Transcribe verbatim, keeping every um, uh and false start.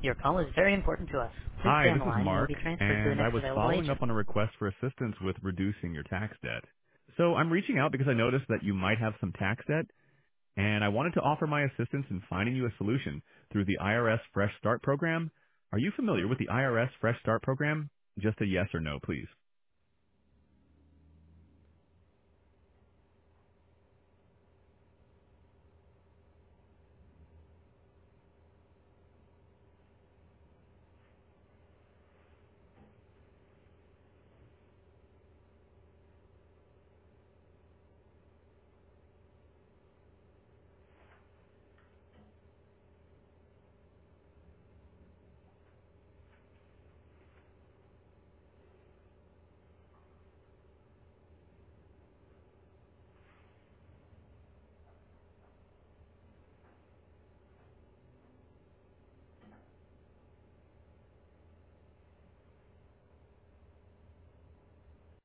Your call is very important to us. Please stay Hi, on this the is line and you'll Mark, be transferred to the and I next was available following agent. up on a request for assistance with reducing your tax debt. So I'm reaching out because I noticed that you might have some tax debt, and I wanted to offer my assistance in finding you a solution through the I R S Fresh Start program. Are you familiar with the I R S Fresh Start program? Just a yes or no, please.